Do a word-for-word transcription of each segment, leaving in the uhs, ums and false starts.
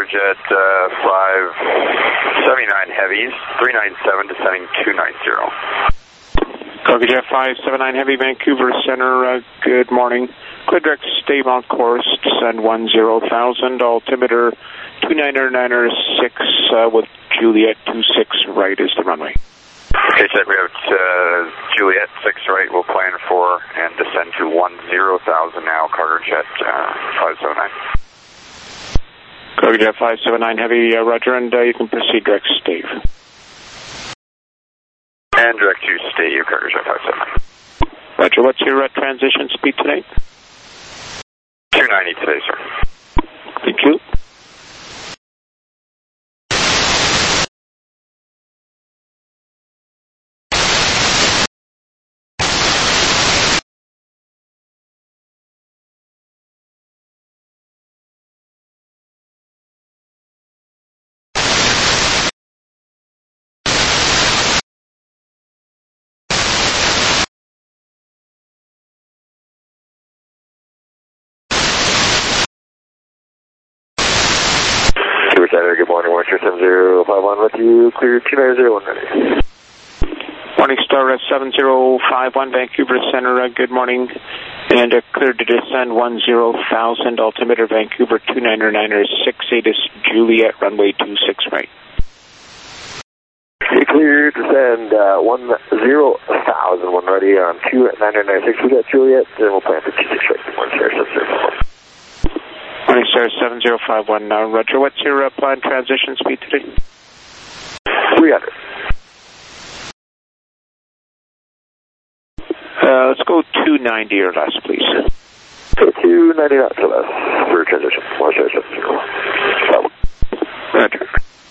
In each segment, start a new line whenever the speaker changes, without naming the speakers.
Carter Jet uh, five seventy-nine Heavies, three nine seven descending two nine zero.
Cargo Jet five seventy-nine Heavy, Vancouver Center, uh, good morning. Clear direct, stay on course, descend one zero thousand, altimeter two nine nine six uh, with Juliet two six right is the runway.
Okay, set, we have uh, Juliet six right, we'll plan for and descend to one zero thousand now, Carter Jet uh, five seventy-nine.
Cargo Jet five seventy-nine Heavy, uh, roger, and uh, you can proceed direct, Steve.
And direct to stay, you Carter Jet five seventy-nine.
Roger, what's your uh, transition speed today?
two ninety today, sir.
Thank you.
Good morning, one two seven zero five one with you, clear two nine zero one ready.
Morning Star seven zero five one, Vancouver Center, uh, good morning, and uh, clear to descend one zero thousand, altimeter Vancouver two nine nine six eight is Juliet, runway two six right.
Okay, clear to descend uh, one zero thousand, one ready on two nine nine six, we got Juliet, then we'll plan for two six right, one zero seven zero.
Morning Star seven zero five one, uh, roger, what's your uh, planned transition speed today?
three hundred.
Uh, let's go two ninety or less, please.
Okay, two ninety knots or less for transition, one zero seven zero.
Roger.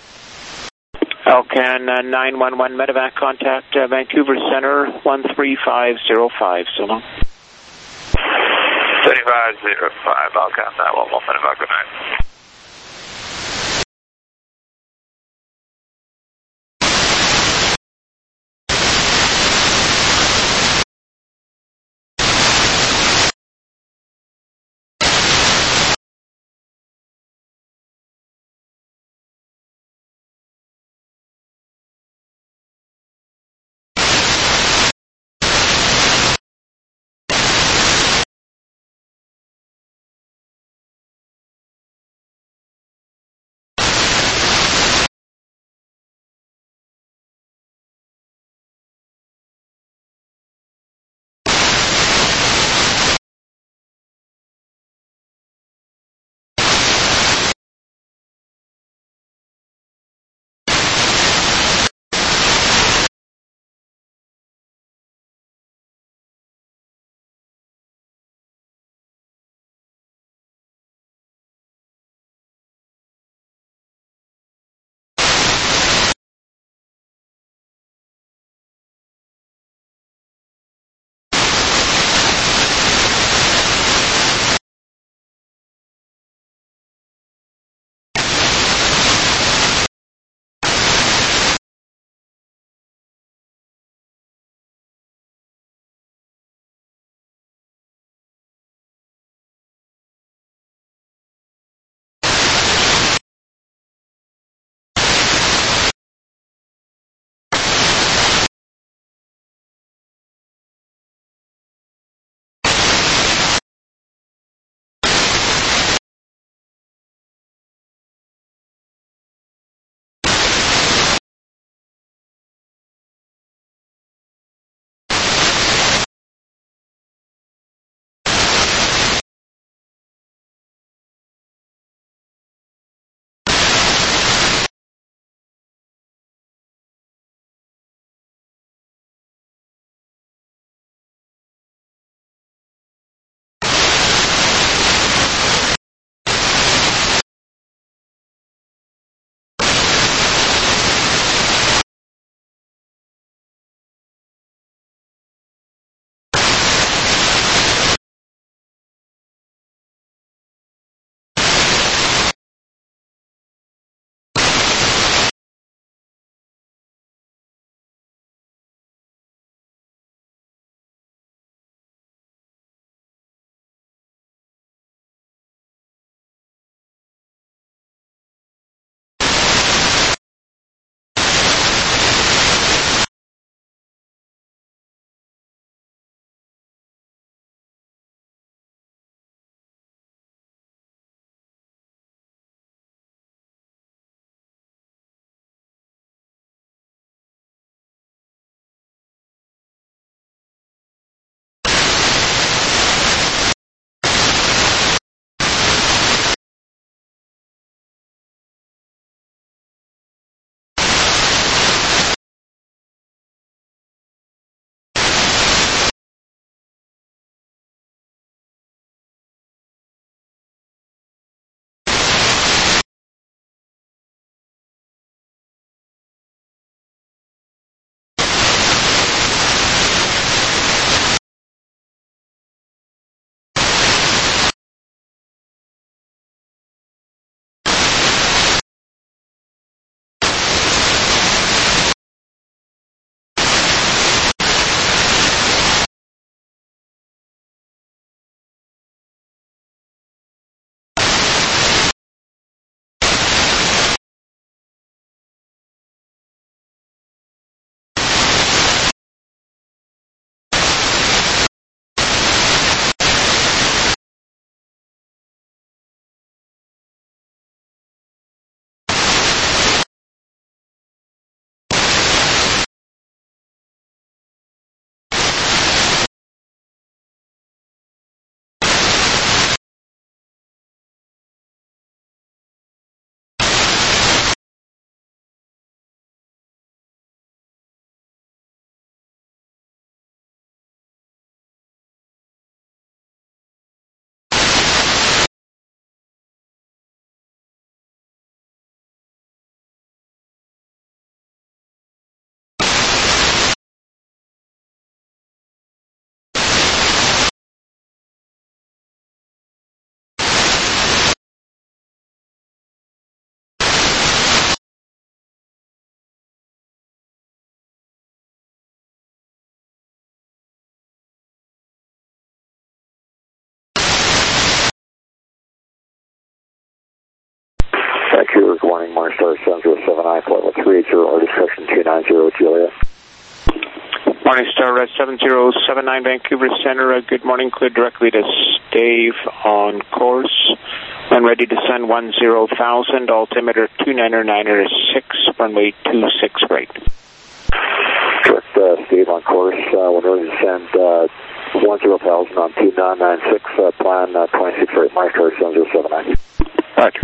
Alcan uh, nine one one, medevac contact, uh, Vancouver Center, one three five zero five, so long.
seventy-five zero five, Alcan nine one one, medevac, good night.
Vancouver, good morning, Morningstar seven zero seven nine, flight level three eight zero, our discussion two nine zero, Juliet.
Morningstar uh, seven zero seven nine Vancouver Center, uh, good morning, clear directly to Stave on course. When ready to send one zero thousand, altimeter two niner niner six, runway two six right.
Correct, uh, Steve on course, uh, when ready to send uh, one zero thousand on two nine nine six, uh, plan uh, twenty-six right, Morningstar seven zero seven nine.
Roger.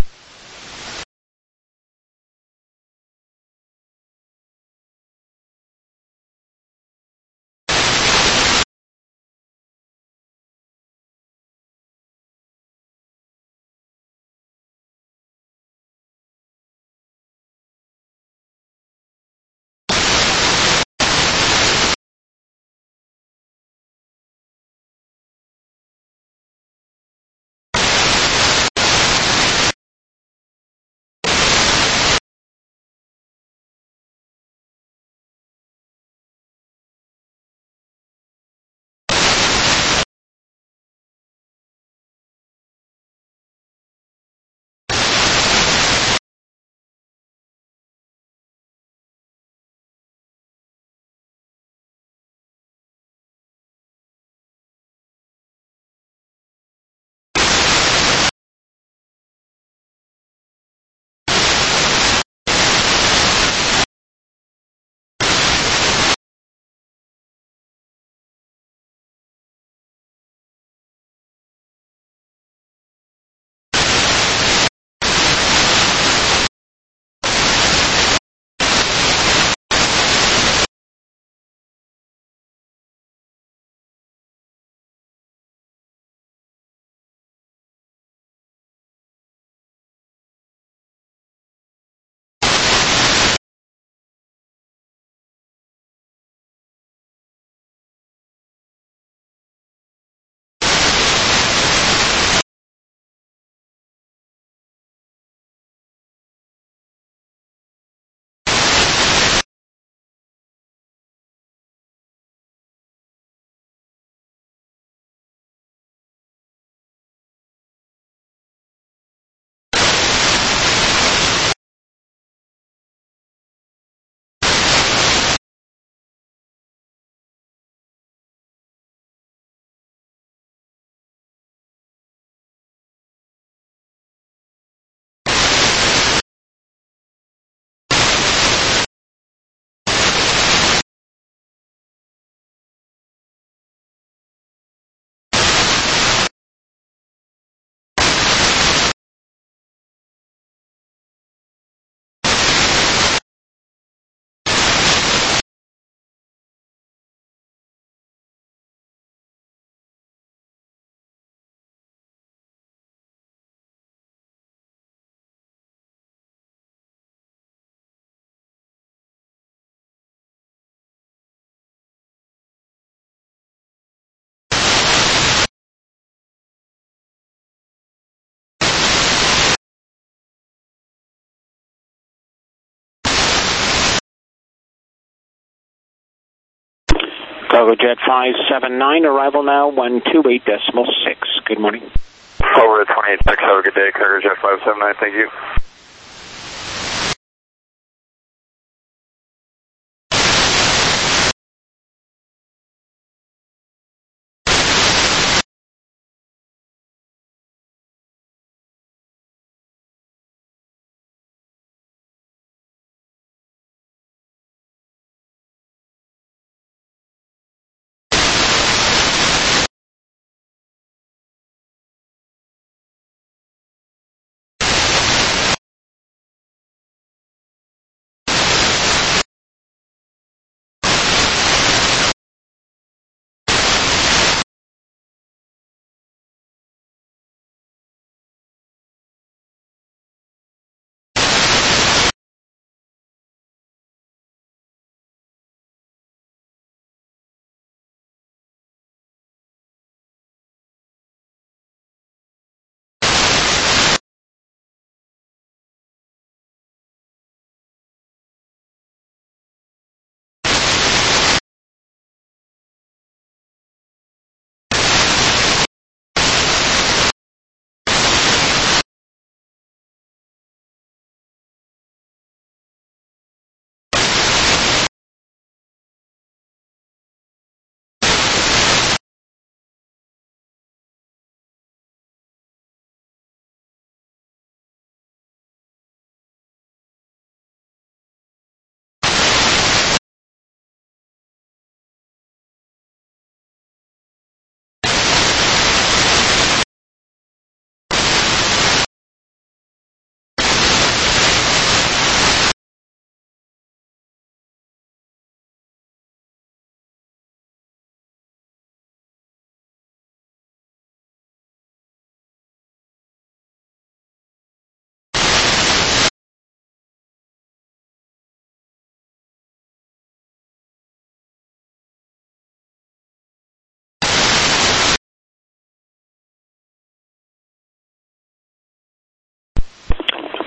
Cargo Jet five seven nine, arrival now one two eight decimal six. Good morning.
Over at twenty-eight six, have a good day, Cargo Jet five seven nine, thank you.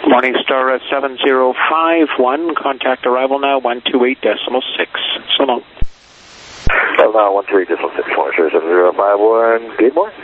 Morningstar uh, seven zero five one, contact arrival now one two eight decimal six. So long.
Well, now one three decimal six, Morningstar seven zero five one, good morning.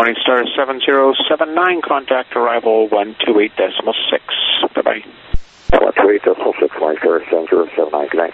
Morningstar seven zero seven nine, contact arrival one two eight decimal six. Bye-bye.
one two eight decimal six, Morningstar seven zero seven nine, good night.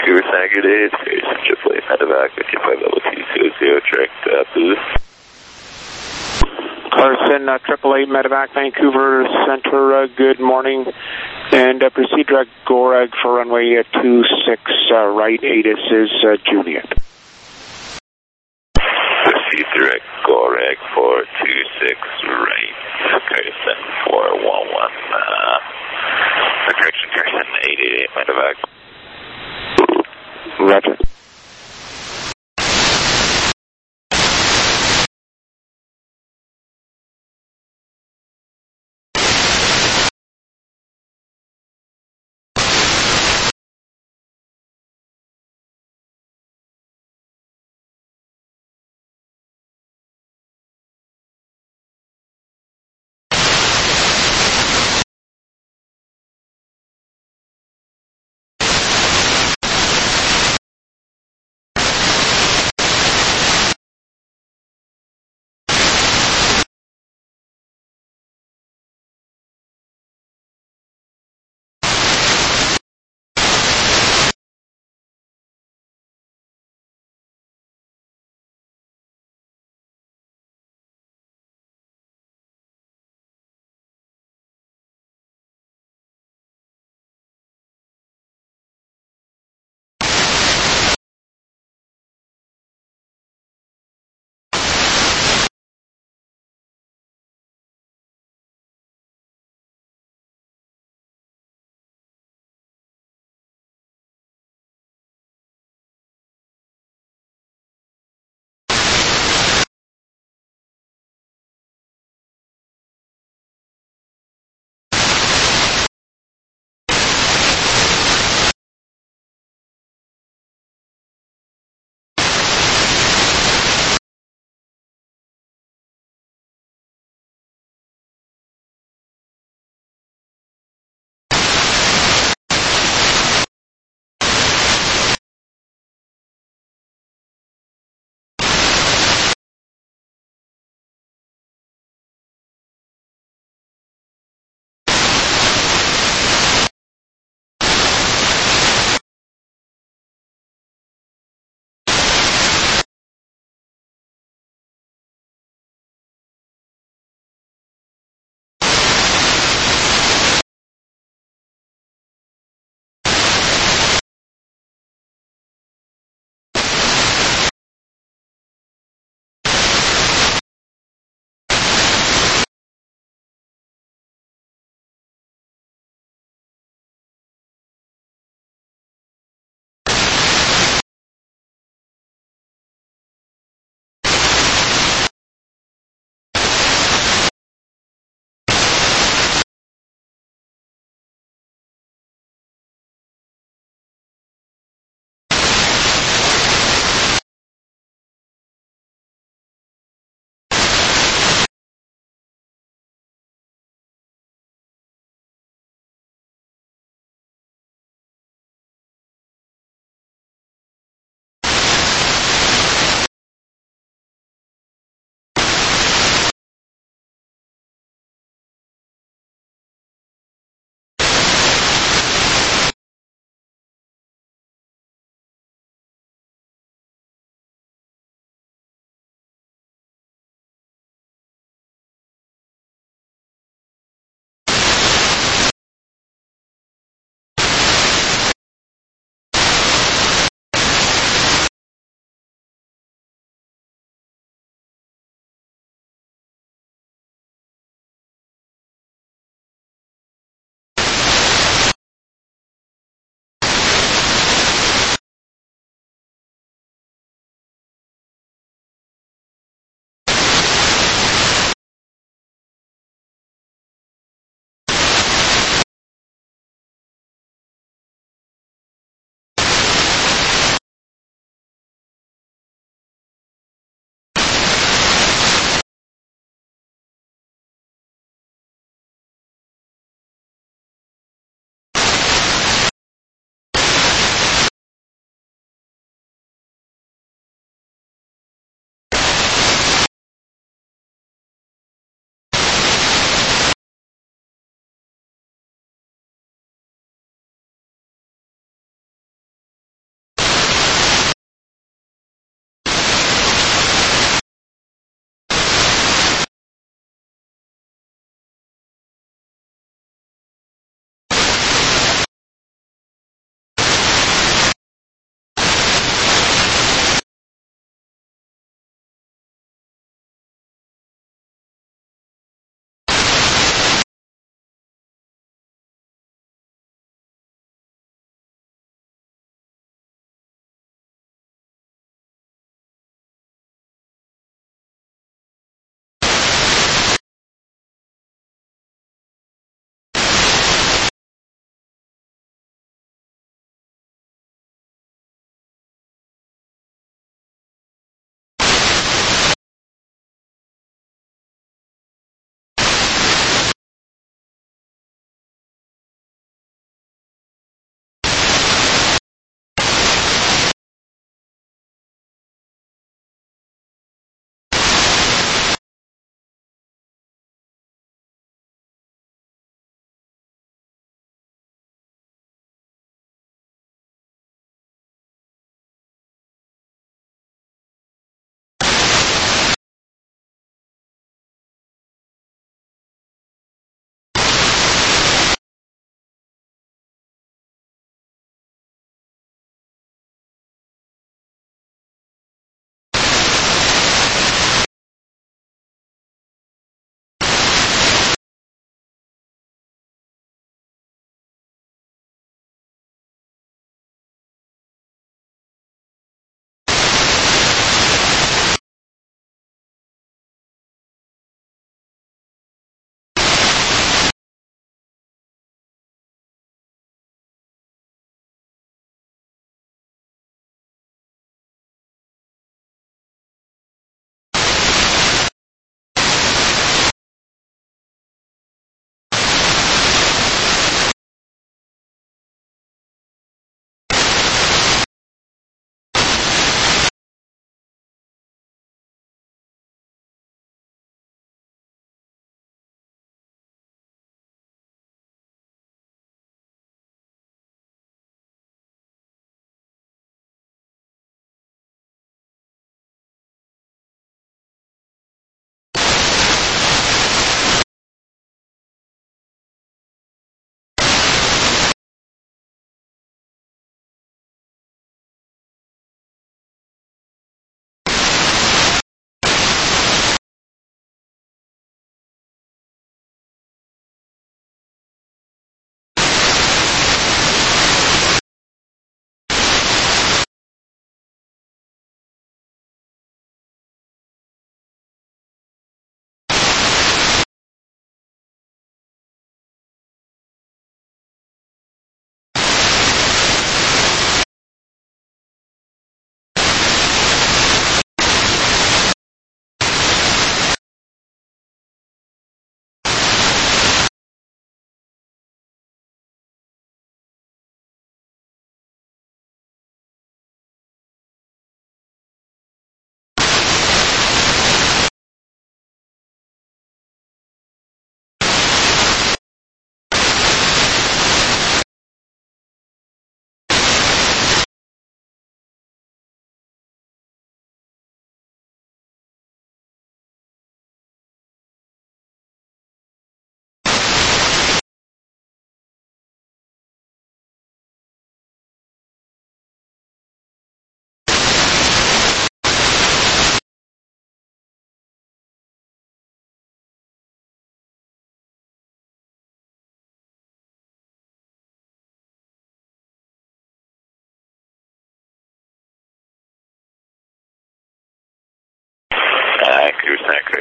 Vancouver Center, good day. It's Pearson, triple eight medevac, fifty five level two zero zero, direct uh, booth.
Carson, uh, triple eight medevac, Vancouver Center, uh, good morning. And uh, proceed direct Gorag for runway uh, two six uh, right, ATIS is uh, Juliet.
Proceed direct Gorag for two six right, Carson four one one, uh, correction, Carson eight eight eight medevac.
Roger.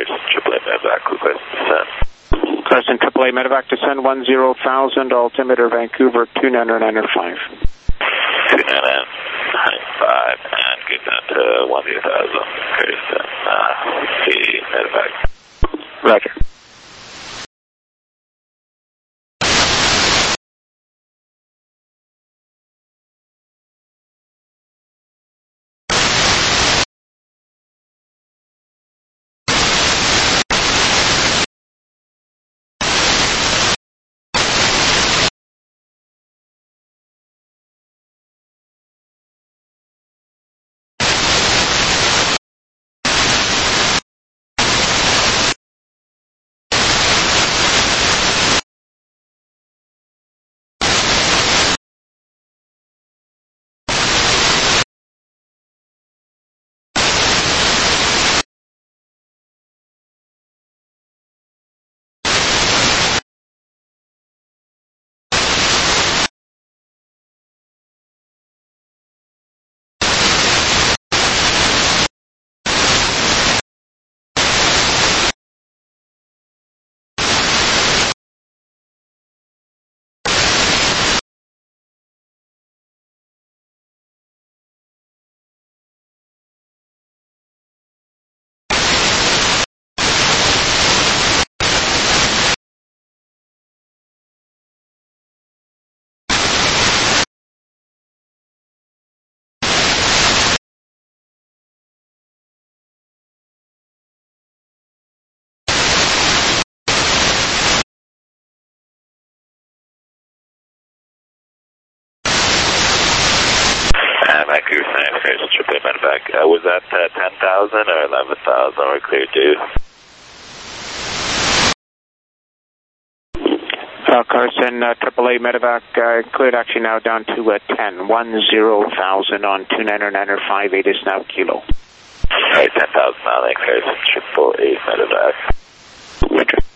Carson, triple A Medevac, request descent.
Carson, triple A Medevac, descend one zero thousand, altimeter Vancouver two nine nine five.
two nine nine five, and get down to one zero thousand, Carson, uh, eighty Medevac.
Roger.
Vancouver Science Carson, triple A Medevac. Uh, was that uh, ten thousand or eleven thousand or clear due?
Uh, Carson, uh, triple A Medevac, uh, cleared actually now down to uh, ten, one zero thousand on two nine nine five eight is now kilo.
Alright, ten thousand now, thanks Carson, triple A Medevac.
Roger.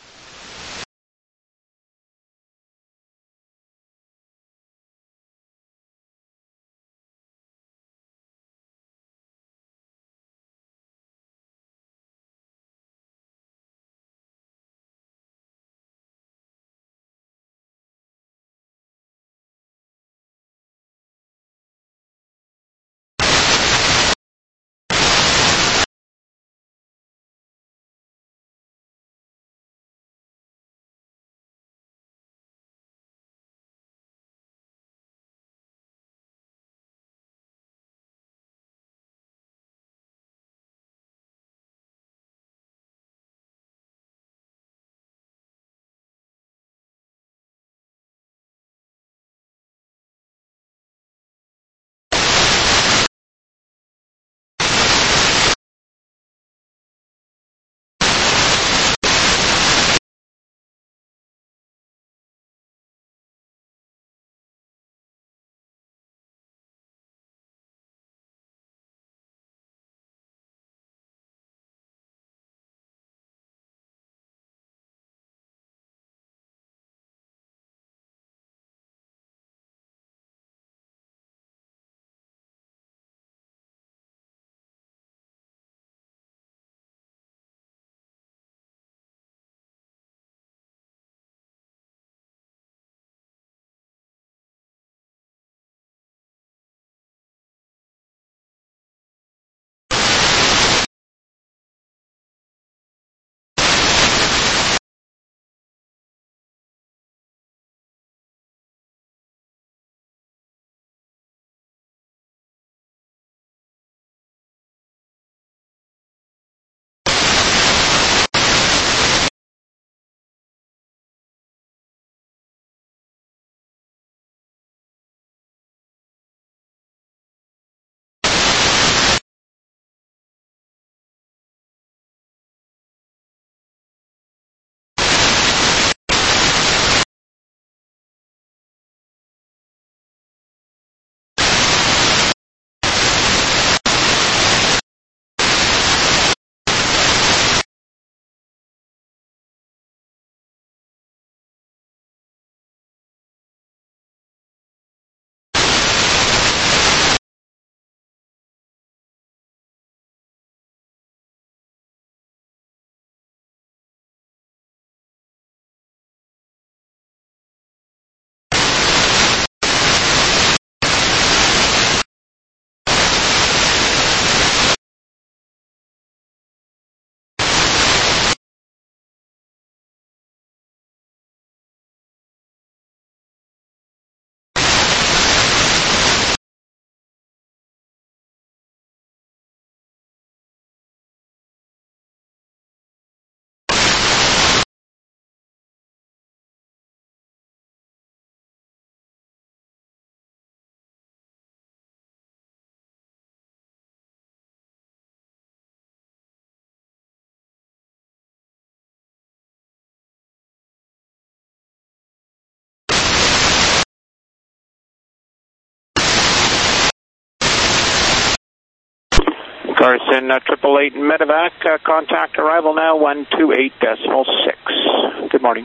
Carson, uh, triple eight Medevac, uh, contact arrival now, one two eight decimal six. Good morning.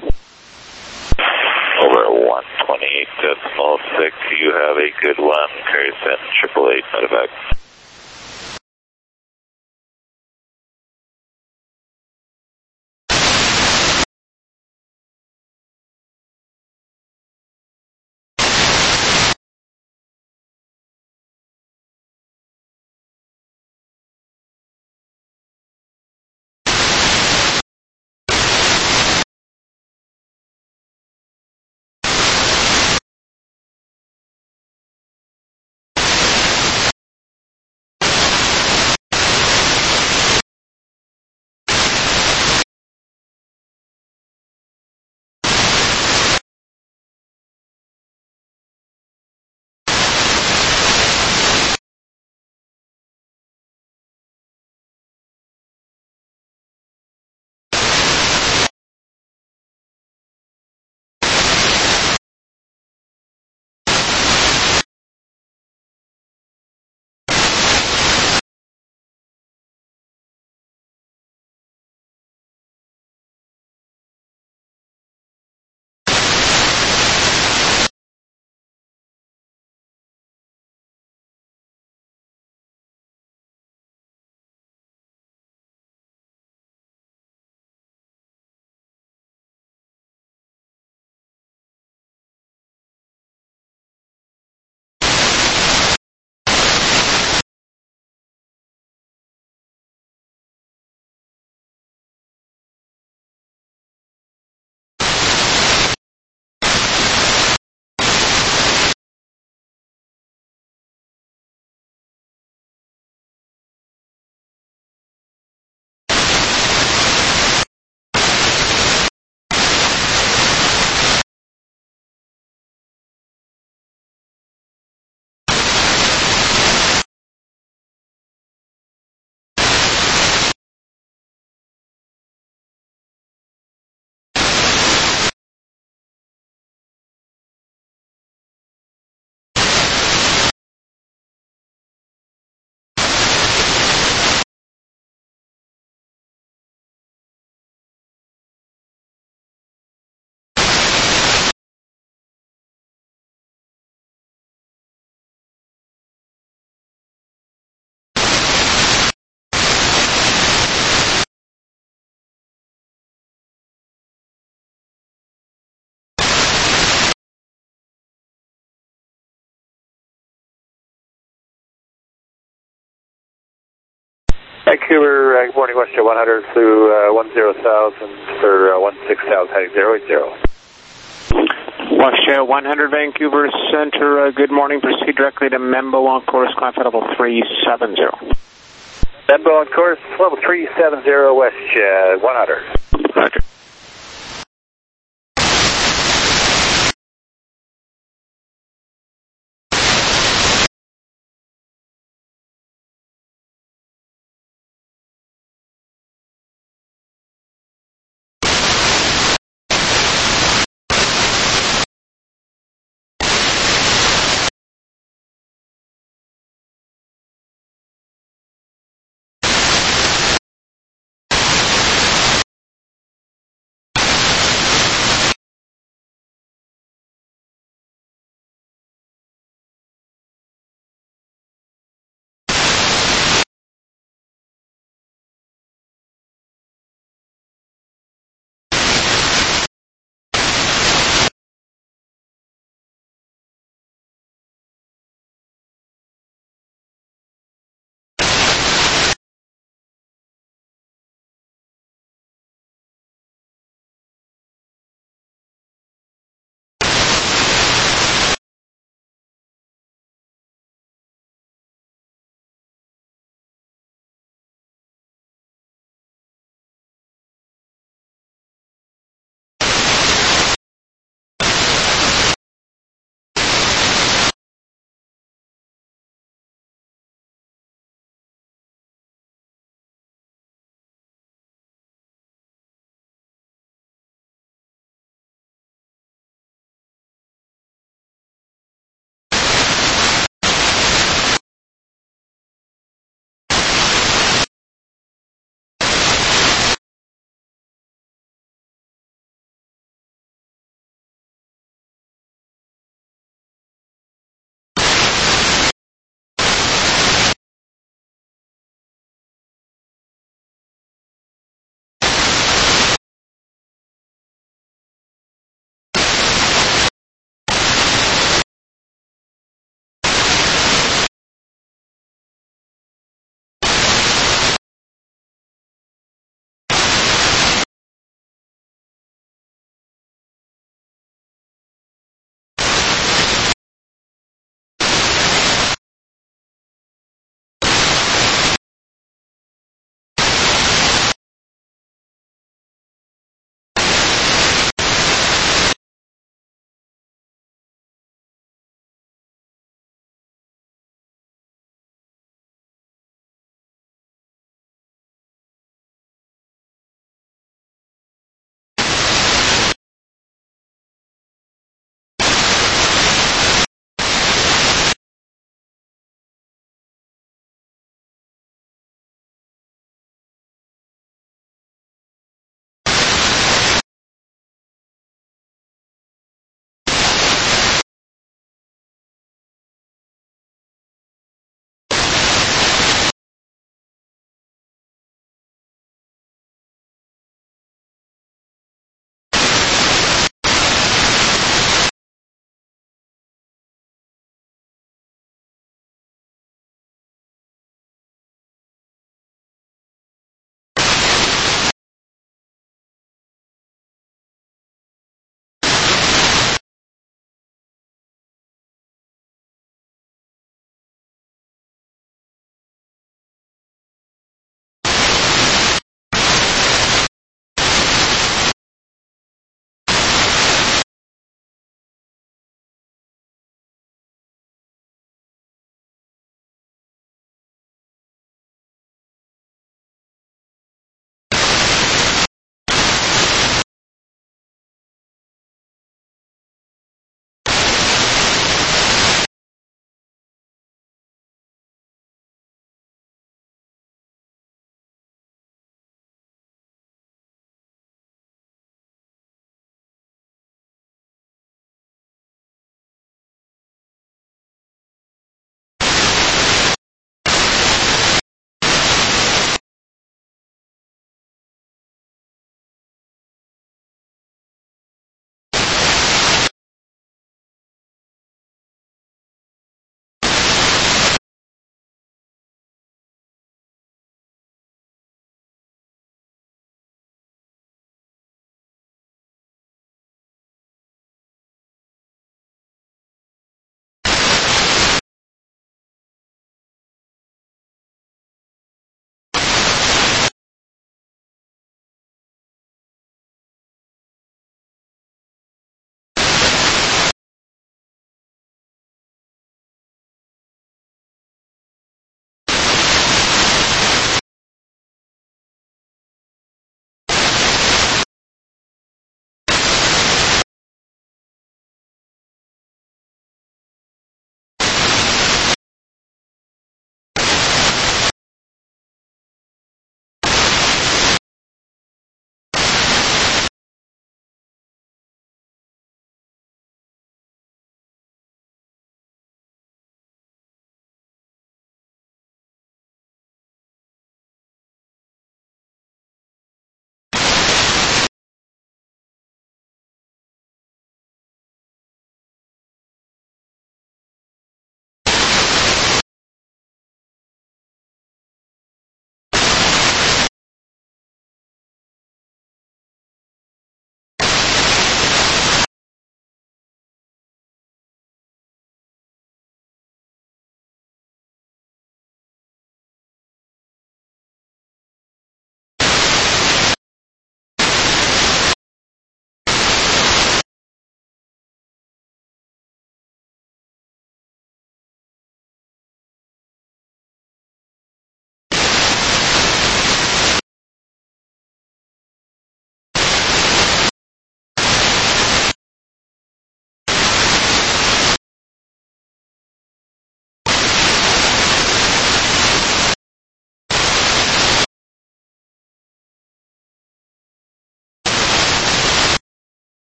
Over one twenty-eight decimal six, you have a good one, Carson, triple eight Medevac.
Vancouver, uh, good morning, Westjet one hundred through uh, one zero thousand for uh, one six thousand, heading zero eight zero.
Westjet one hundred, Vancouver Center, uh, good morning. Proceed directly to Membo on course, climb flight level three seven zero.
Membo on course, level three seven zero, Westjet one hundred.
Roger.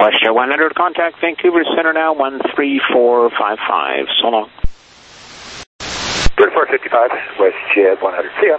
WestJet one hundred, contact Vancouver Center now, one three four five five. So long.
thirty-four fifty-five, WestJet one hundred. See ya.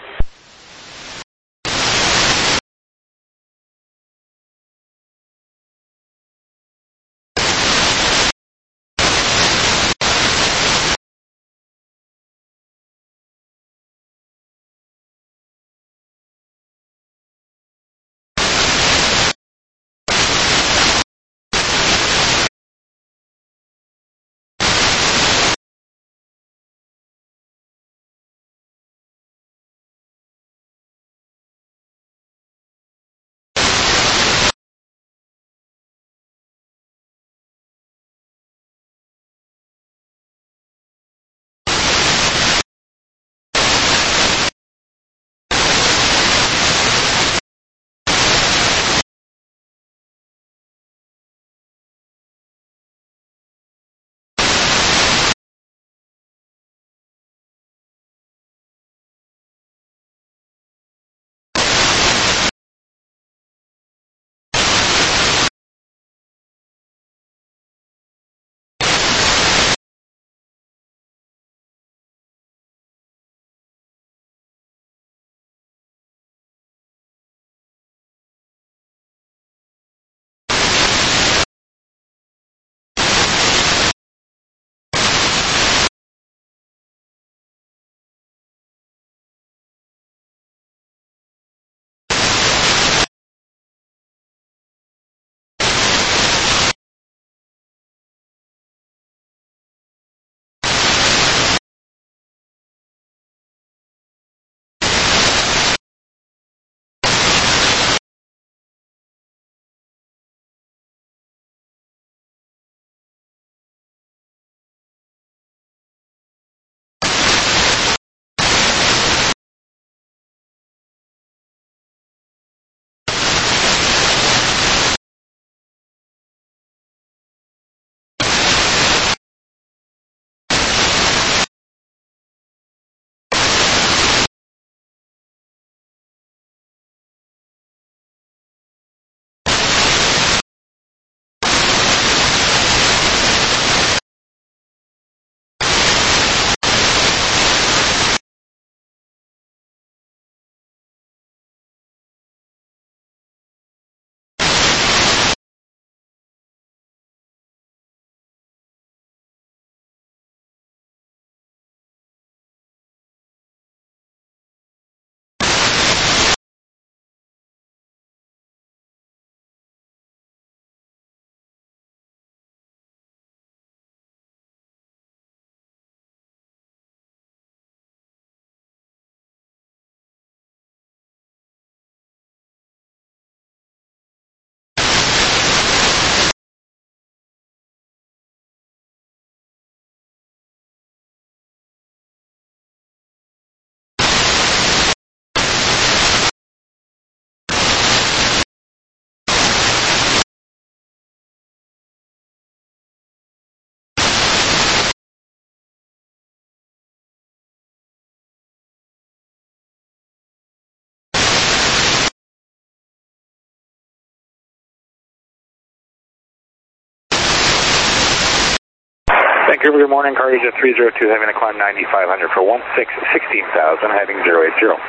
Vancouver, good morning. Cargojet three zero two, having a climb ninety-five hundred for one six sixteen thousand, heading zero eight zero.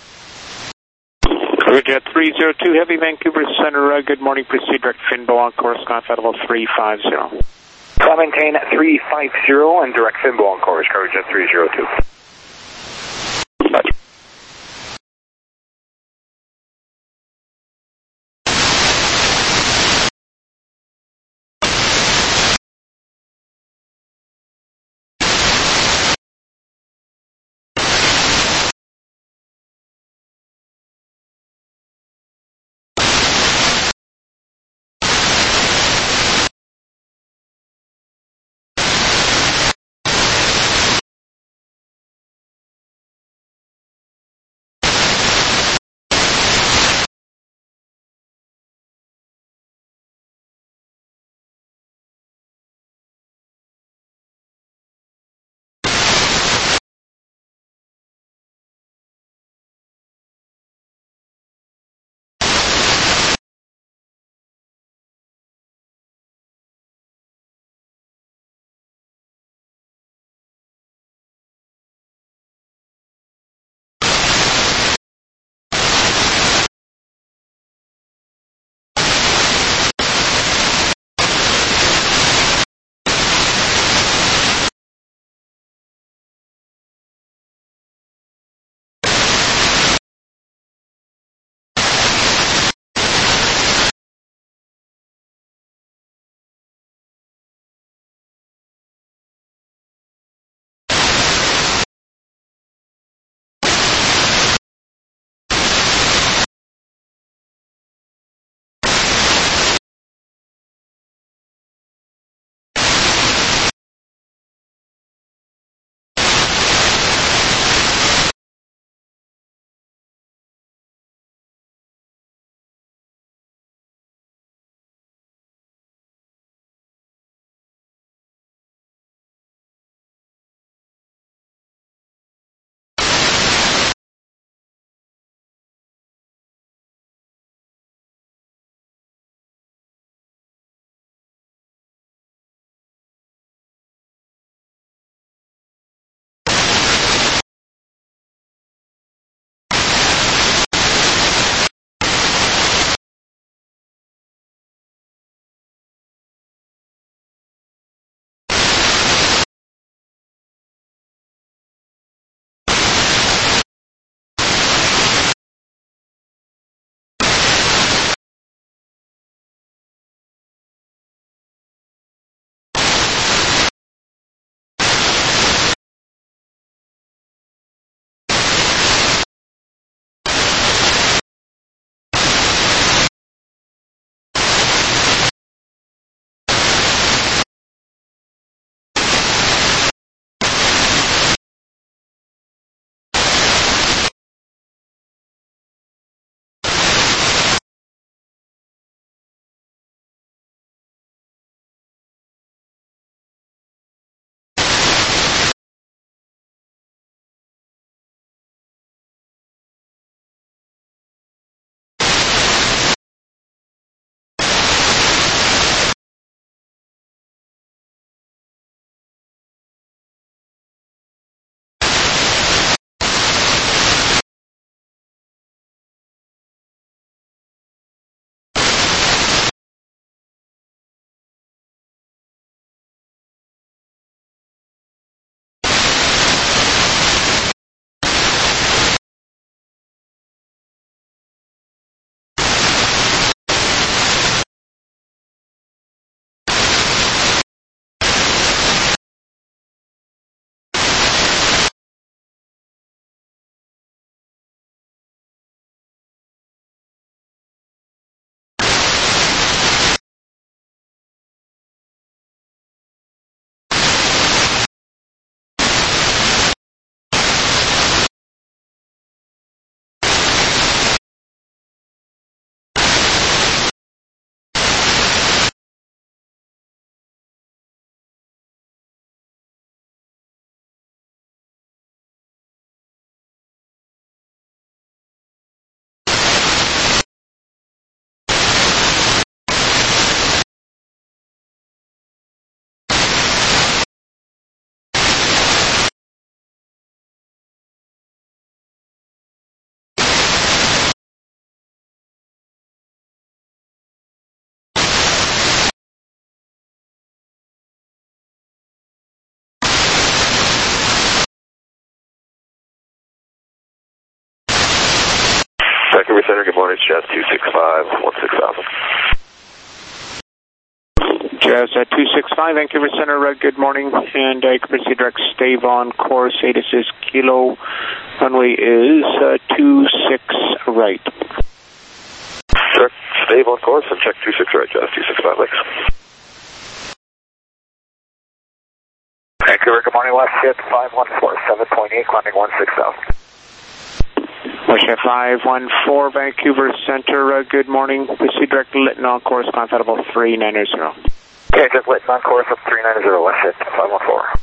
Cargojet three zero two, Heavy, Vancouver Center, uh, good morning. Proceed direct Finbo on course, contact level three five zero.
I'll maintain three five zero and direct Finbo on course, Cargojet three zero two. Bye.
Center, good morning, Jazz two six five, one six thousand.
Jazz uh, two six five, Vancouver Center, uh, good morning, and uh, you can proceed direct, stay on course, A T S is Kilo, runway is uh, two six right.
Direct, stay on course, and check two six right, Jazz two six five, thanks. Vancouver, good morning, West Jet five one four, seven point eight, climbing one six thousand.
Westjet five one four, Vancouver Center, uh, good morning. Proceed direct Lytton on course, climb flight level three nine zero.
Okay, just Lytton on course of three nine zero, Westjet five one four.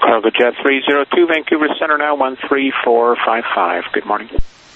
Cargojet three zero two, Vancouver Center now, one three four five five. Good morning.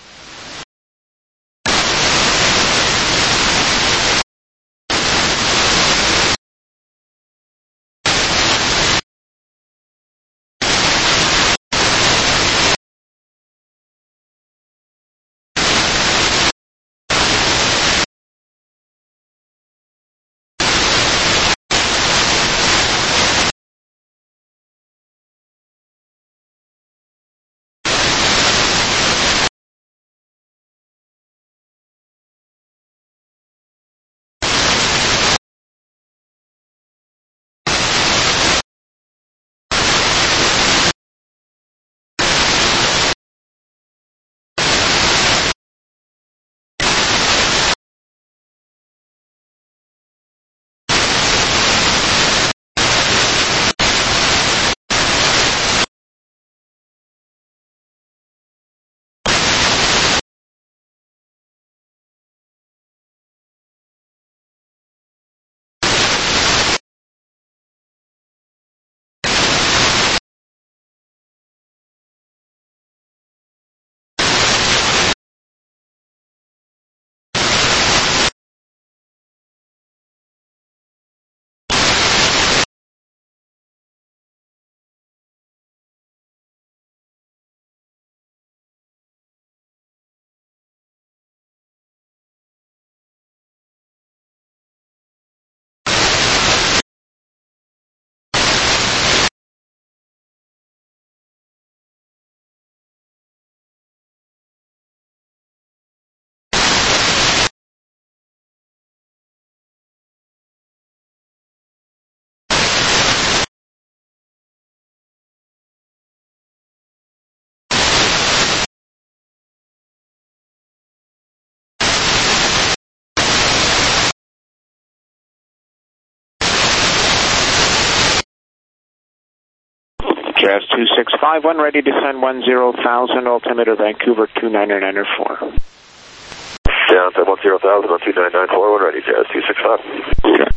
Jazz two six five one, ready to send one zero thousand, altimeter Vancouver two nine nine four.
Down to one zero thousand on two nine nine four, one ready, Jazz two six five.
Okay.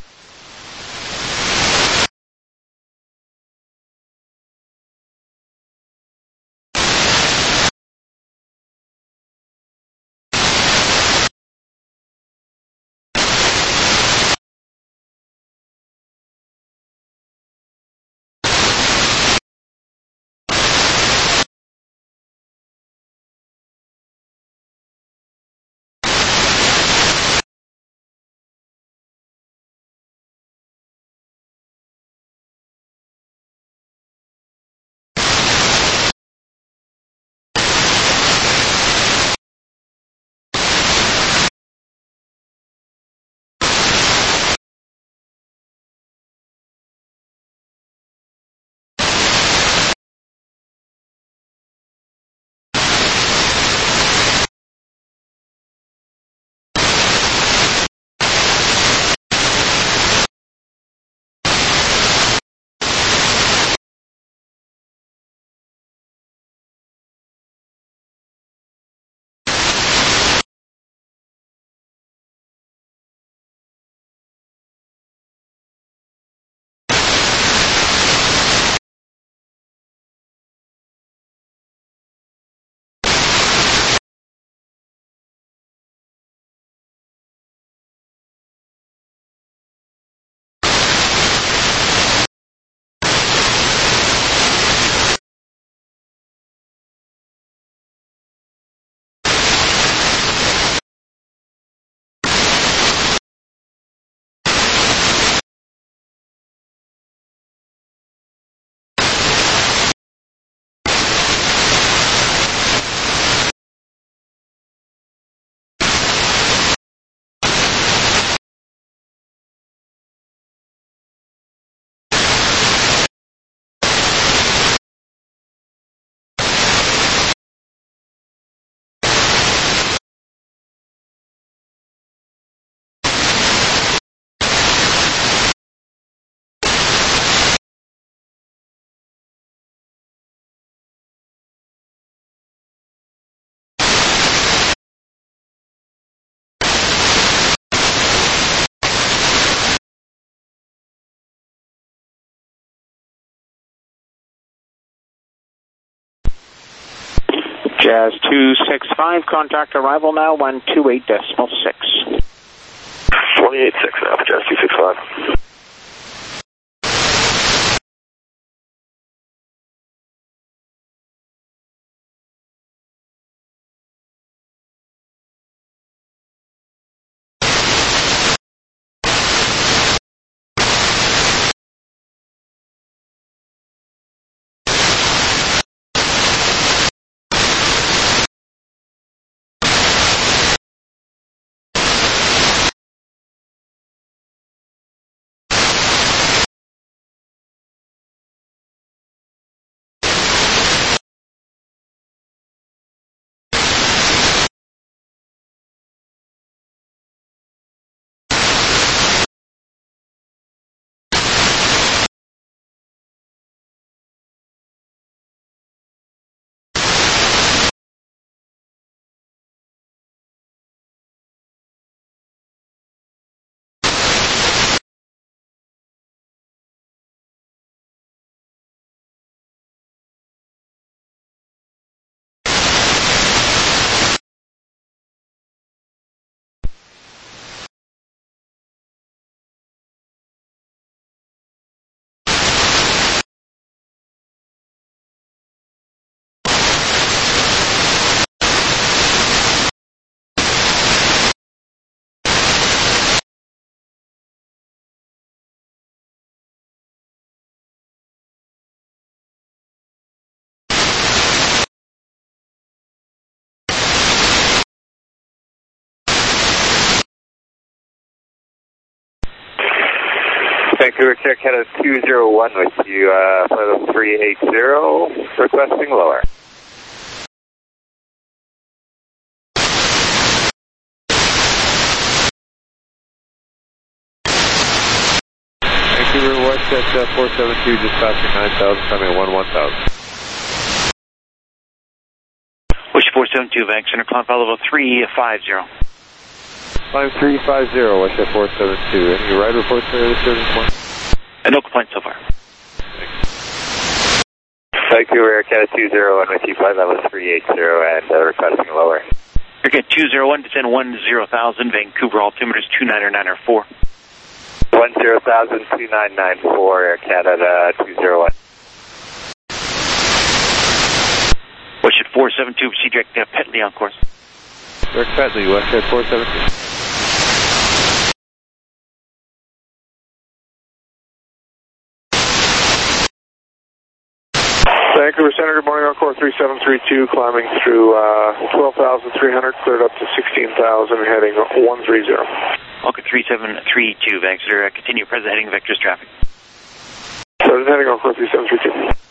Jazz two six five, contact arrival now, one two eight decimal six.
twenty-eight six now, Jazz two six five.
Vancouver, Quebec Canada two zero one with you, uh, flight level three eight zero, requesting lower.
Vancouver West at uh, four seven two, dispatching nine thousand, coming at one one thousand.
Wish four seven two, Vac Center, climb flight level three five zero.
Climb three five zero, West at four seven two. Any ride reports there this service point?
And no complaints so far.
Thanks.
Vancouver Air Canada two zero one with you, flight level three eight zero, and uh, requesting lower.
Air Canada two zero one, descend one zero thousand, Vancouver altimeter is two nine nine four.
one zero thousand, two nine nine four, Air Canada two zero one.
Wish at four seven two, proceed direct uh, Petley on course.
Direct Petley, West at four seven two.
Vancouver Center, good morning, on course three seven three two, climbing through uh, twelve thousand three hundred, cleared up to sixteen thousand, heading one three zero.
Okay, three seven three two, Vac Center, uh, continue present heading vectors traffic.
Present heading on course three seven three two.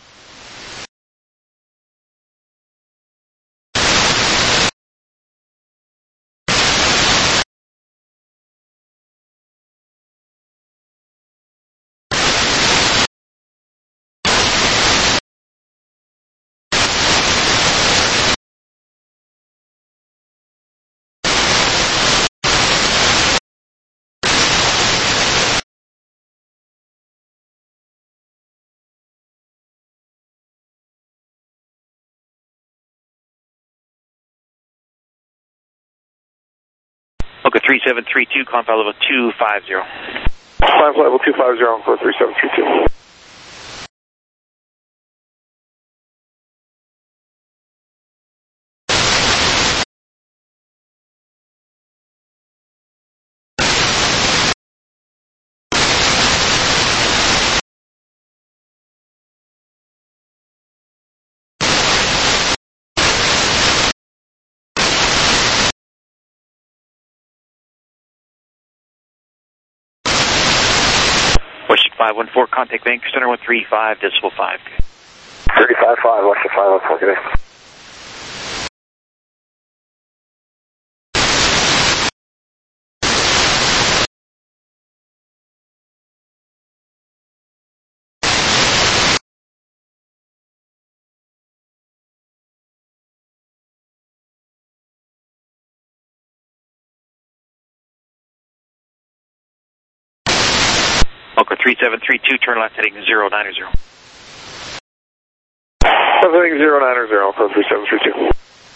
Okay, three seven three two, climb flight level two five zero.
Climb flight level two five zero on course three seven three two.
Wish at five one four, contact Vancouver Center one three five decimal five.
thirty-five five, West at five one four, good day.
Okay, three seven three two, turn left heading zero nine zero.
Heading zero nine zero, course three seven three two.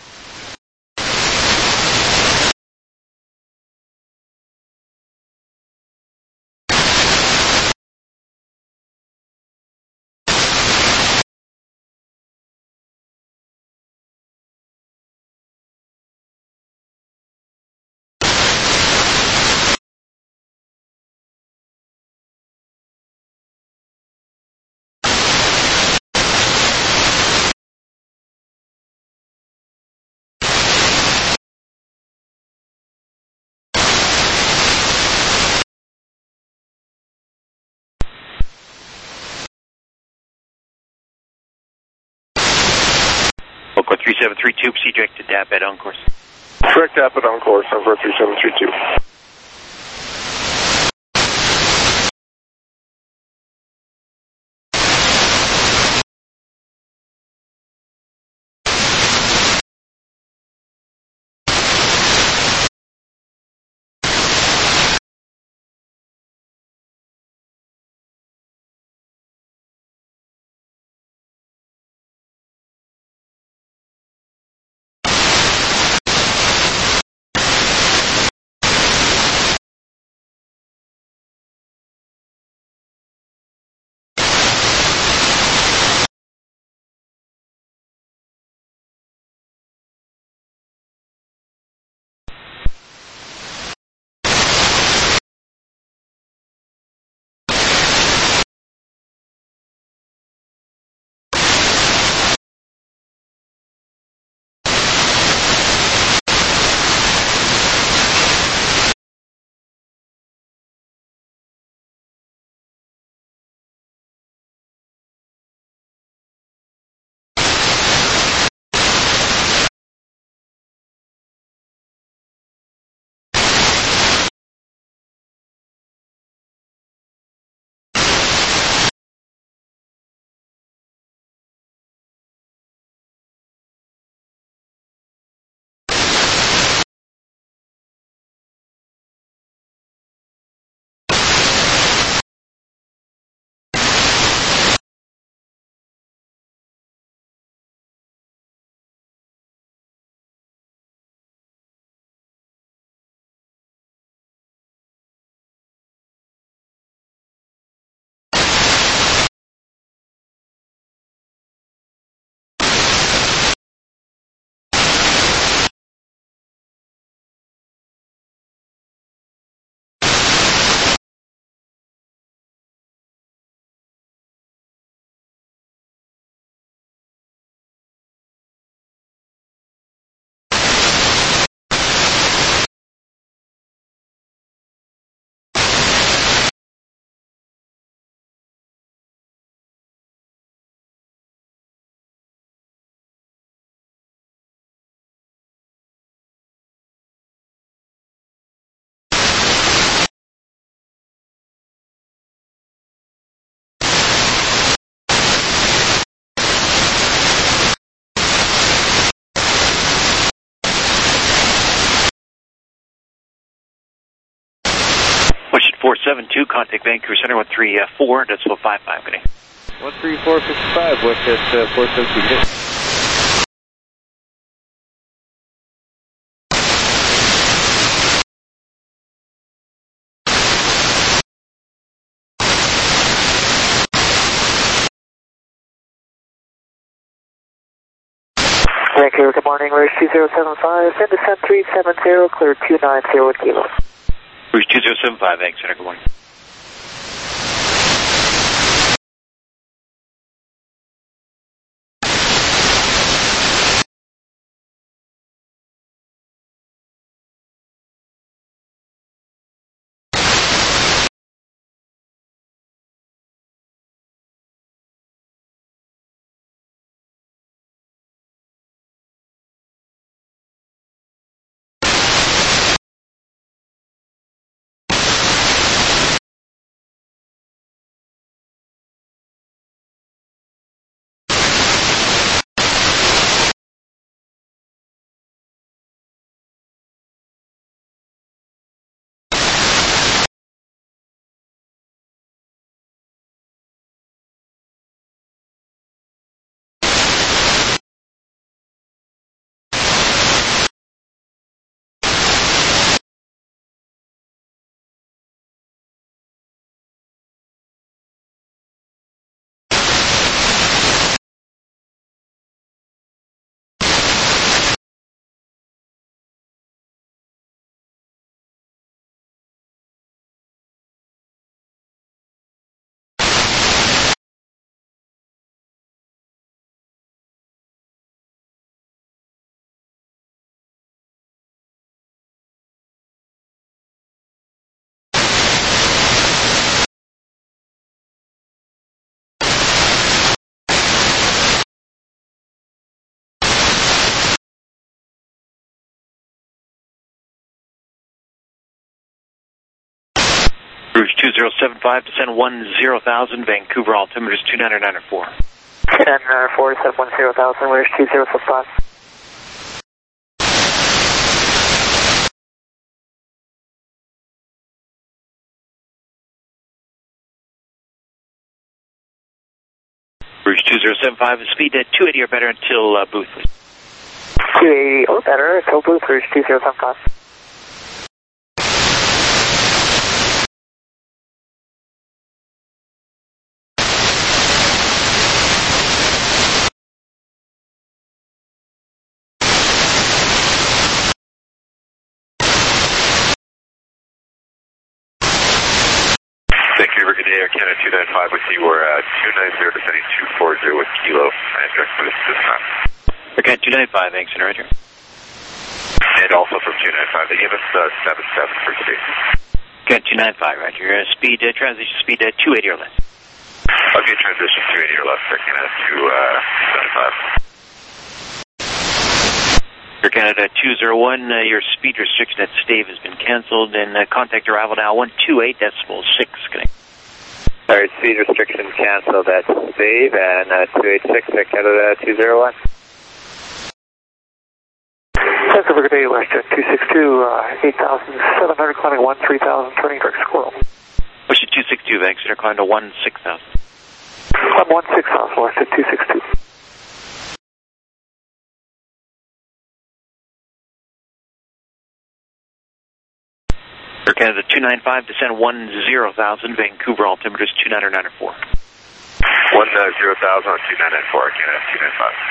Focal three seven three two, proceed direct to D A P at on course.
Direct D A P at on course, Emperor three seven three two.
four seven two, contact Vancouver Center, one three four, decimal five five, good day.
one three four five five, what's at uh, four seven two, good day.
Vancouver, good morning, Rouge two zero seven five, send descent three seven zero, clear two nine zero at Kilo.
Rouge two zero seven five, Vancouver Center, good morning. Rouge two zero seven five, descend one zero thousand, Vancouver altimeter is two nine nine four.
two nine nine four, descend one zero thousand, Rouge two zero seven five.
Rouge two zero seven five, speed at two eighty or better until uh, Booth, please.
two eighty or better until Booth, Rouge two zero seven five.
Vancouver, good day, Air Canada two nine five with you. We're at two nine zero, descending two four zero with Kilo, and direct for this this time.
Air Canada two nine five, thanks, right here.
And also from two nine five, they gave us uh, seven seven for safety.
Air Canada two nine five, right here. Uh, speed, uh, transition speed uh, two eighty or less.
Okay, transition two eighty or less, Air Canada two nine five.
Air Canada two zero one, uh, your speed restriction at Stave has been cancelled, and uh, contact arrival now one two eight decimal six. Connect.
All right, speed restriction canceled at Stave and uh, two eight six, Air Canada two zero one.
Vancouver, good day, WestJet two six two, uh, eight thousand seven hundred, climbing one three thousand, turning direct Squirrel.
WestJet two six two, thanks, climb to one six thousand.
Climb one six thousand, WestJet two six two.
Air Canada two nine five, descend one zero thousand, Vancouver altimeter is two nine nine four.
one zero thousand on two nine nine four, Air Canada two nine five.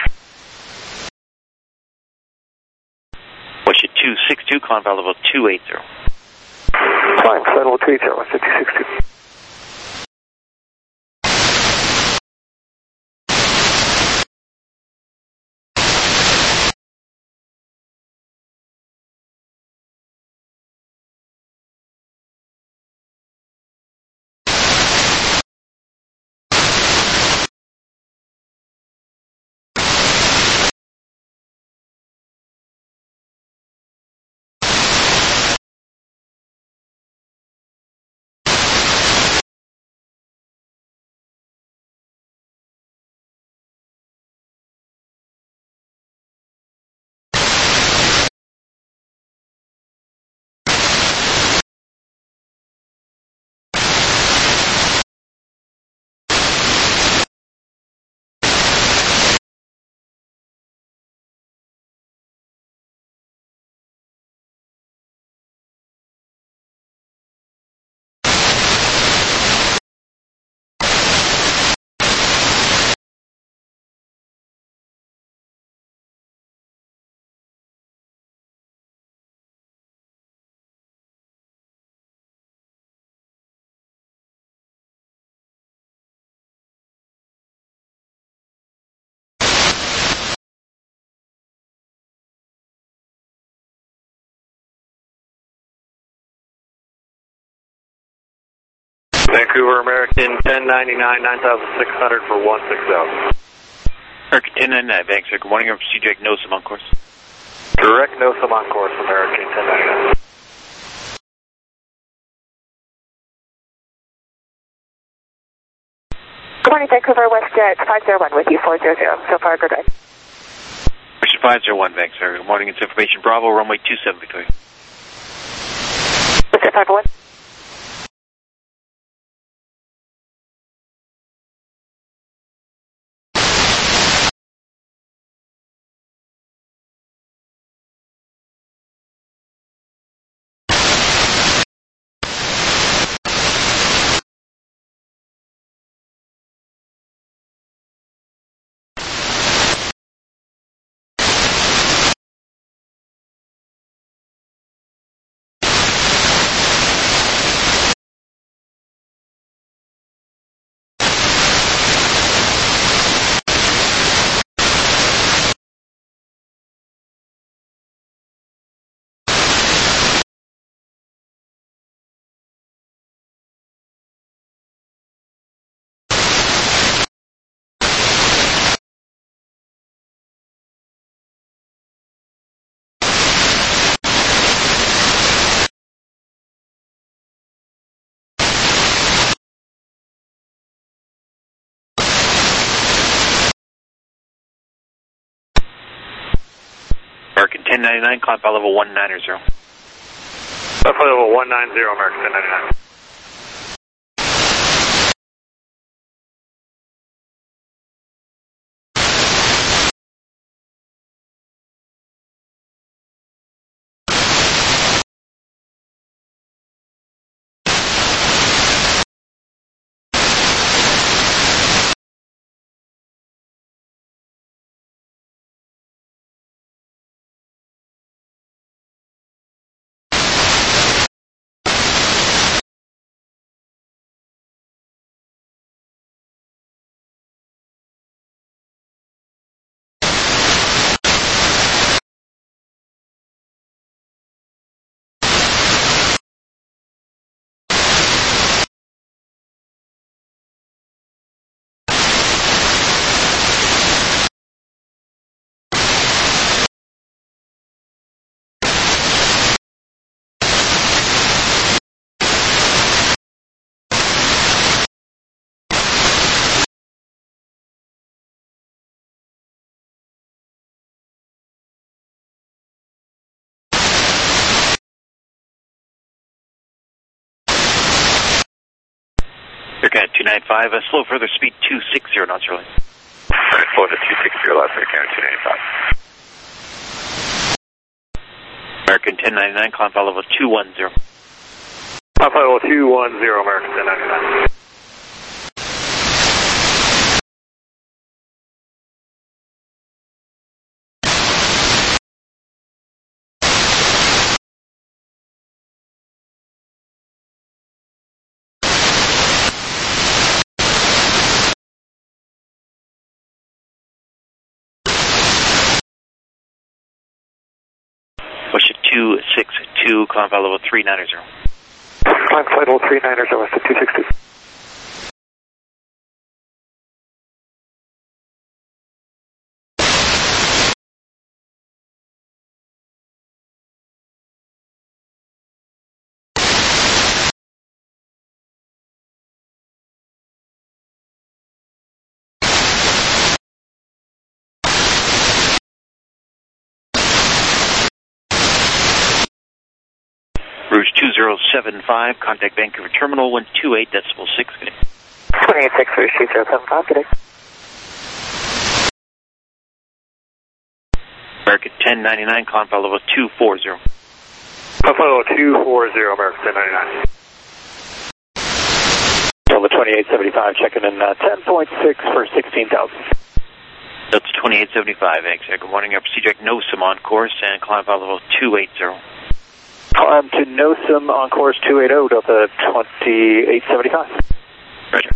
WestJet two six two, climb by level two eighty.
Climb, flight level two eighty, WestJet two six two.
Vancouver American ten ninety-nine, nine thousand six hundred for one six thousand.
American ten ninety-nine, thanks, sir. Good morning, I'm C J Nosum on course.
Direct Nosum on course, American ten ninety-nine.
Good morning, Vancouver, WestJet five zero one with you, four zero zero. So far, good day.
WestJet five zero one, thanks, sir. Good morning, it's information Bravo, runway two seven between.
WestJet five zero one.
ten ninety-nine, climb flight level one nine zero.
Climb flight level one nine zero, American ten ninety-nine.
Air Canada two ninety-five, uh, slow further speed two sixty knots early.
Alright, slow to two sixty left, Air Canada two ninety-five.
American ten ninety-nine, climb flight level two one zero.
Climb flight level two one zero, American ten ninety-nine.
Push it two six two, climb flight level three nine zero.
Climb flight level three nine zero, west of two sixty.
Rouge two zero seven five, contact Vancouver Terminal one two eight decimal six. Good day.
twenty-eight six, Rouge two zero seven five, good day.
American ten ninety-nine, climb flight level two four zero.
Climb flight level two four zero, American ten ninety-nine.
Delta twenty-eight seventy-five, checking in uh, ten point six for sixteen thousand.
Delta twenty-eight seventy-five, X. Good morning, Air Procedure NOSIM on course and climb flight level two eighty.
Climb to NOSIM on course two eighty, Delta twenty-eight seventy-five.
Roger.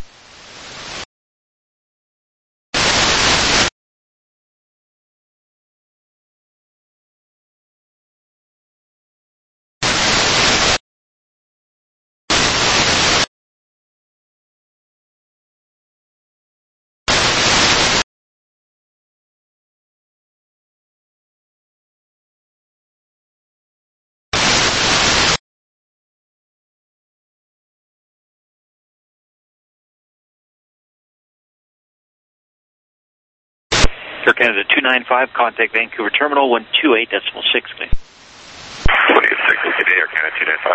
Air Canada two ninety-five, contact Vancouver Terminal one two eight decimal six. Good day.
twenty-eight six, good day, Air Canada two ninety-five.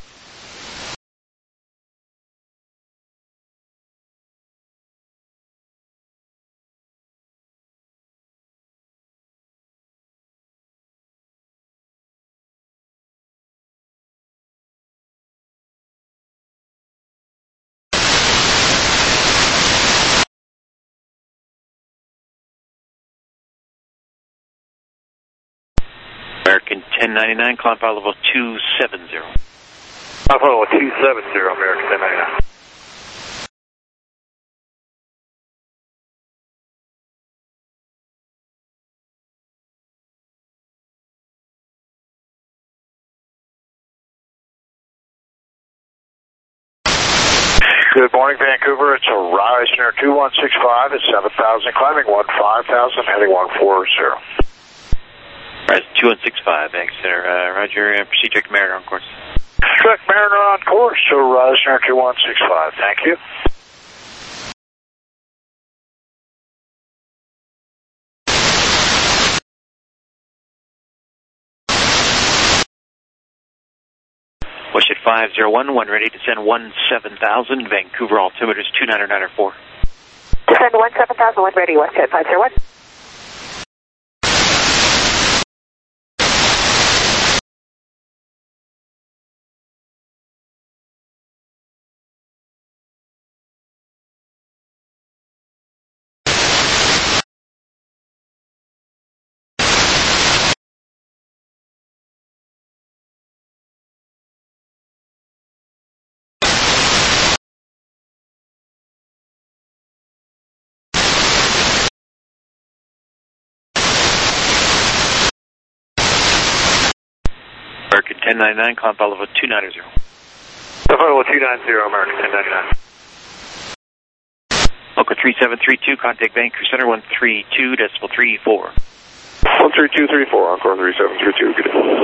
American ten ninety-nine, climb flight level two seven zero.
Climb flight level two seven zero, American ten ninety-nine.
Good morning, Vancouver. It's a Rise Air two one six five at seven thousand, climbing one five thousand, heading one four zero.
Rise two one six five, X. Uh, Roger, uh, Procedure Mariner on course.
Direct Mariner on course, so Rise Air two one six five. Thank you.
WestJet five zero one, one ready to send one seven thousand, Vancouver altimeter is two nine nine four.
Descend one seven thousand, one ready, WestJet five zero one.
American ten ninety-nine, climb file level two ninety.
Level two ninety, American ten ninety-nine.
Local three seven three two, contact Vancouver Center one three two decimal three four.
one three two three four, Encore three seven three two, good day.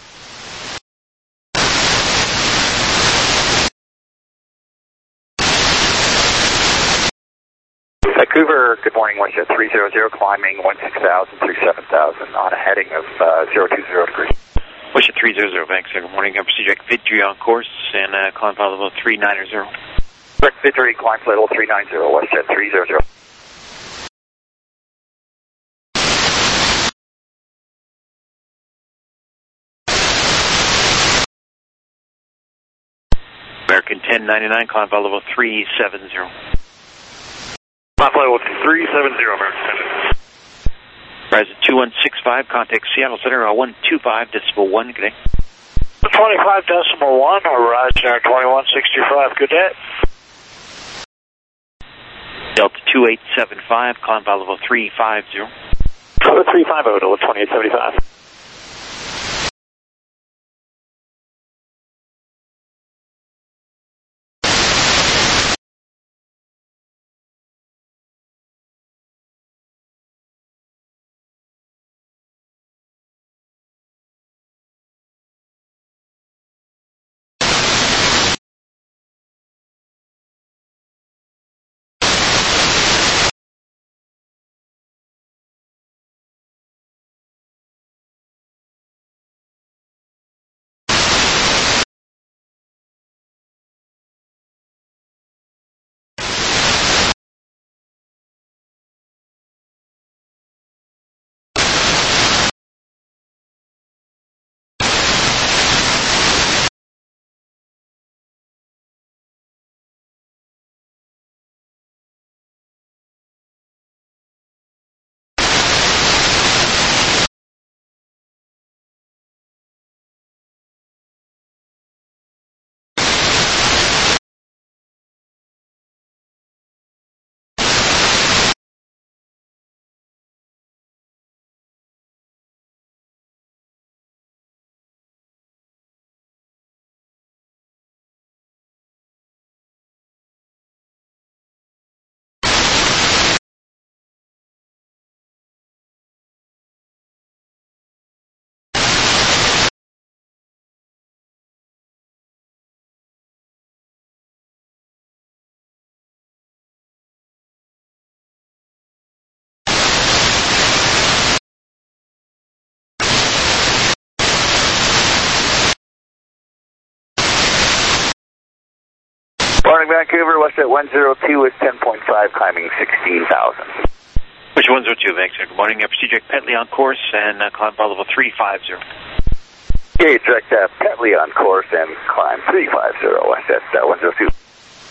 Vancouver, good morning, WestJet three zero zero, climbing one six thousand through seven thousand on a heading of uh, zero two zero degrees.
WestJet three zero zero, Vancouver, good morning, procedure Victory on course, and uh, climb file level three ninety.
Correct, Victory, climb flight level three ninety, WestJet three zero zero.
American ten ninety-nine, climb file level three seventy.
Climb flight level three seventy, American ten ninety-nine.
Verizon two one six five, contact Seattle Center uh, one two five decimal one, good day.
twenty-five decimal one, Horizon Air twenty-one sixty-five, good day.
Delta two eight seven five, climb file level three fifty.
Delta three fifty, Delta twenty-eight seventy-five.
Morning, Vancouver, WestJet one zero two is ten point five, climbing sixteen thousand.
WestJet one zero two, Vancouver, good morning, uh, procedure Petley on course, and uh, climb file level three fifty.
Okay, direct uh, Petley on course and climb three fifty, WestJet uh, one zero two.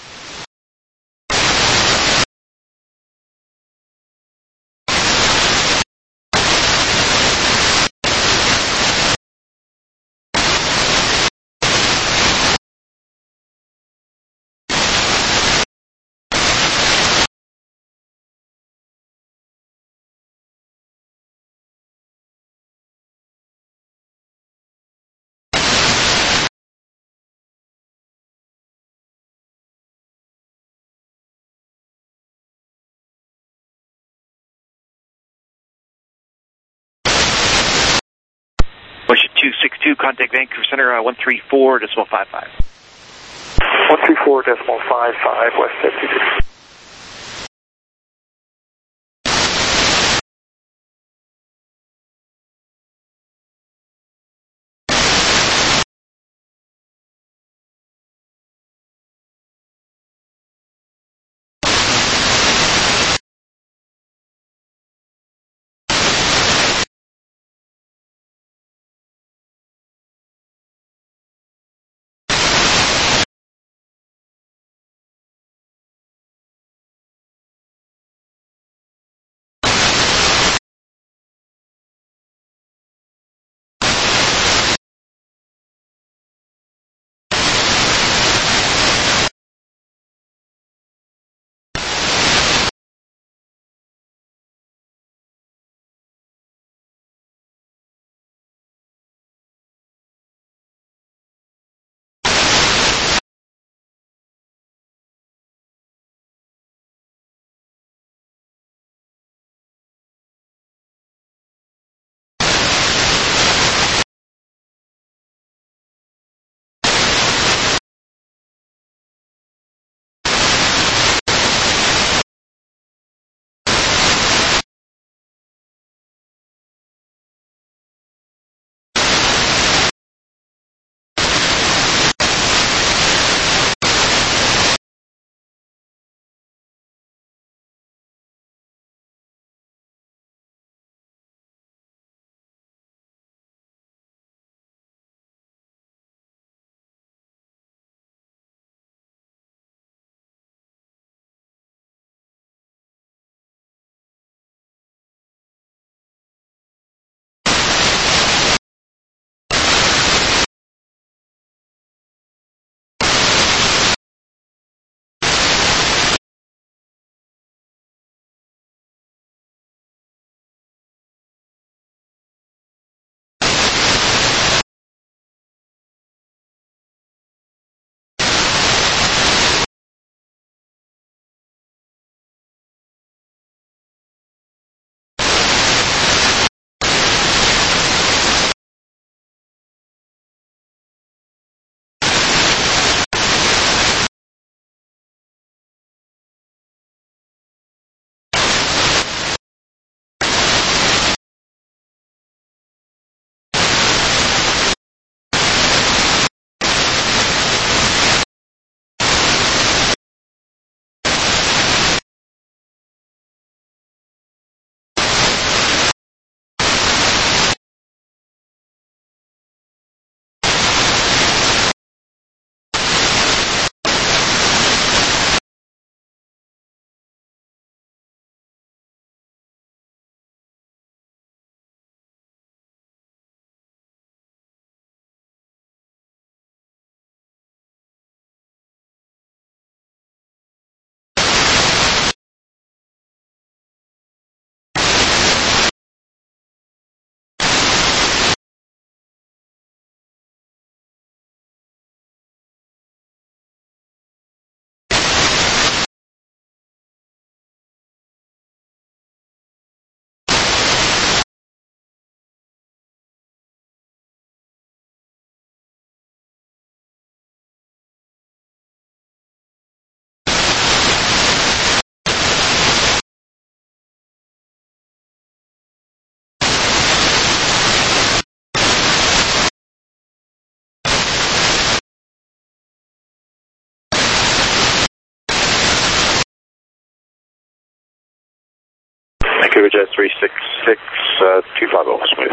WestJet two six two, contact Vancouver Center uh, one three four decimal five five.
one three four decimal five five, WestJet two six two. Vancouver Jet three six six, uh, two five zero, smooth.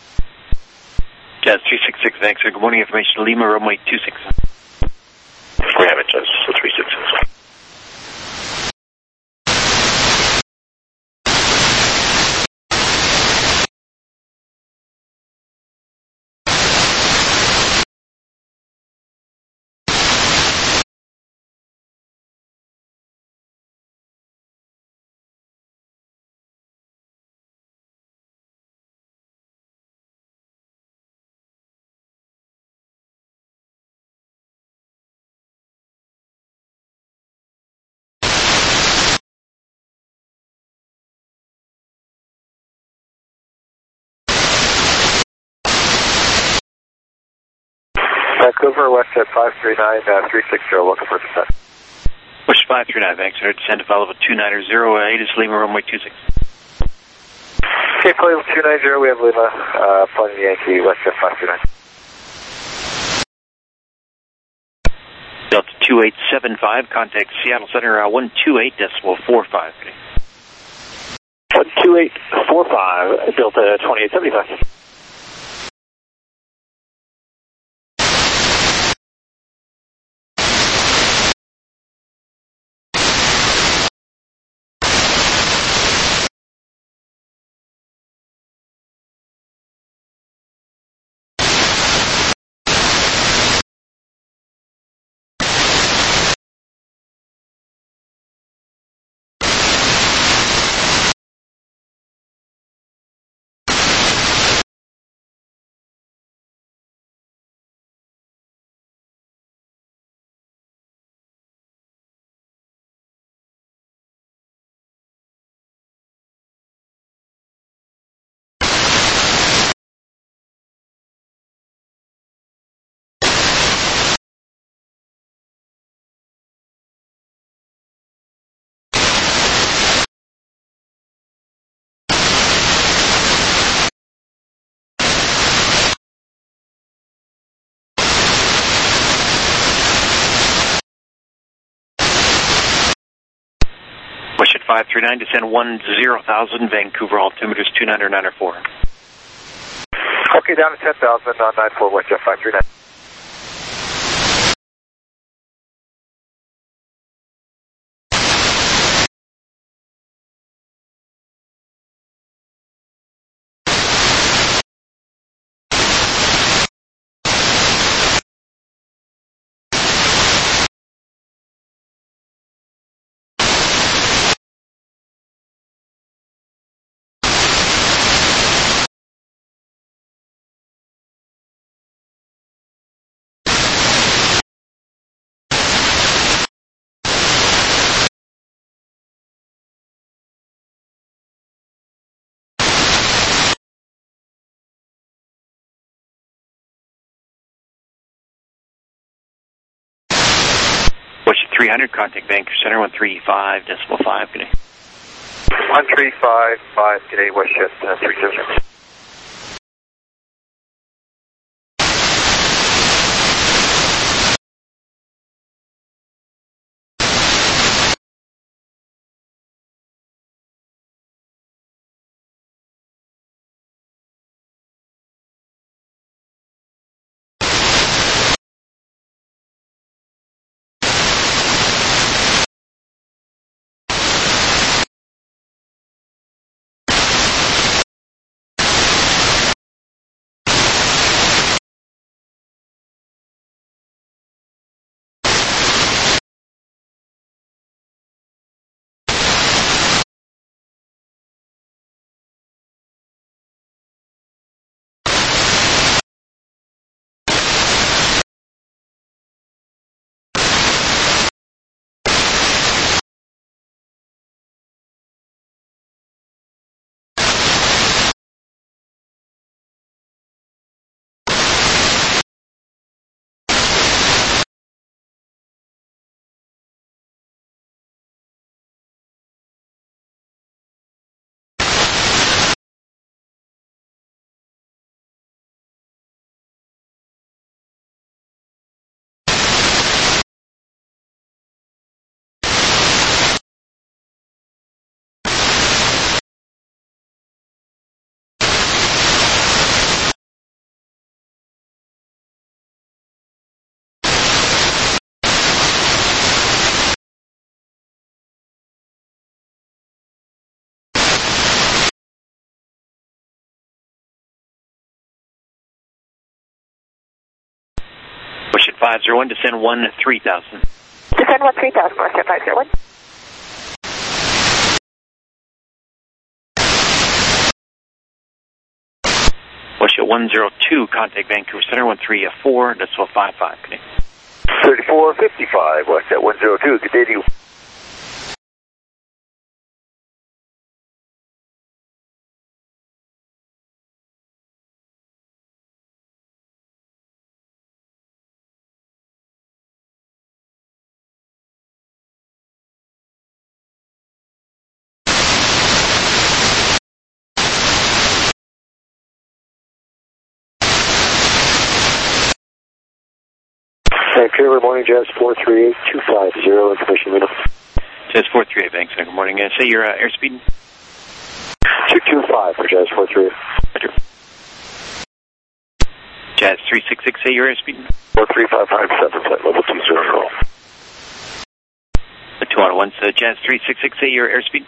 Jazz three six six, Vancouver. Good morning, information Lima, runway two six.
We have it, Jazz three six six. Vancouver, WestJet five three nine, uh, three six zero, welcome for descent.
Push five three nine, Vancouver, descend to follow two niner zero eight is Lima, runway two six.
Okay, play with two nine zero, we have Lima, uh, flying Yankee, WestJet five three nine.
Delta two eight seven five, contact Seattle Center, uh, one two eight decimal four five.
one two eight four five, Delta twenty-eight seventy-five.
Push at five three nine, descend one zero thousand, Vancouver, altimeter's two niner niner four.
Okay, down to ten thousand on nine four, WestJet five three nine.
Push at three hundred, contact Vancouver Center, one three five decimal five, good day.
one three five five, good day, WestJet uh, three zero zero.
five zero one, descend one three thousand.
Descend one three thousand, North five zero one.
Westjet one zero two, contact Vancouver Center, one three four, decimal five five, connect.
thirty-four fifty-five, Westjet one zero two, good day to you.
Vancouver, morning, Jazz four three eight two five zero, information window.
Jazz four three eight, thanks. Good morning. Uh, say your uh, airspeed.
two two five for Jazz four three eight.
Roger. Jazz three six six, say your airspeed.
four three five five seven, flight level two zero.
The two on one, so Jazz three six six, say your airspeed.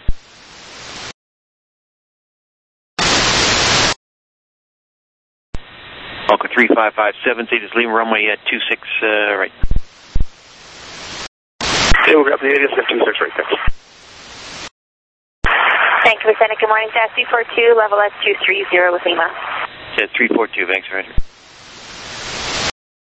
Falco three five five seven, say just leave runway at two six, uh, right.
Okay, we'll grab the A D S at two six right, thanks.
Thank you for sending. Good morning, Jazz three four two, level at two three zero with Lima.
Jazz three four two, thanks, Roger.